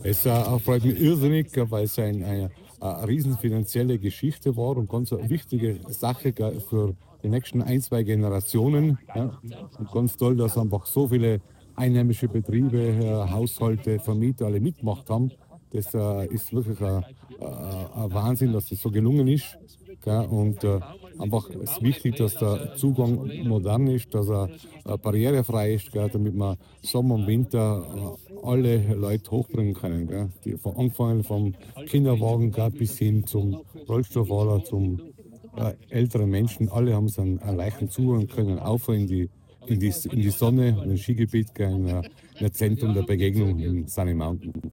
Es freut mich irrsinnig, weil es eine riesen finanzielle Geschichte war und ganz eine wichtige Sache für die nächsten ein, zwei Generationen. Ja. Und ganz toll, dass einfach so viele einheimische Betriebe, Haushalte, Vermieter alle mitgemacht haben. Das ist wirklich ein Wahnsinn, dass das so gelungen ist. Gell. Und einfach ist wichtig, dass der Zugang modern ist, dass er barrierefrei ist, gell, damit man Sommer und Winter alle Leute hochbringen können. Gell. Angefangen vom Kinderwagen gell, bis hin zum Rollstuhlfahrer, zum älteren Menschen. Alle haben so einen leichten Zugang, können auf in die Sonne, in ein Skigebiet, gell, in ein Zentrum der Begegnung in Sunny Mountain.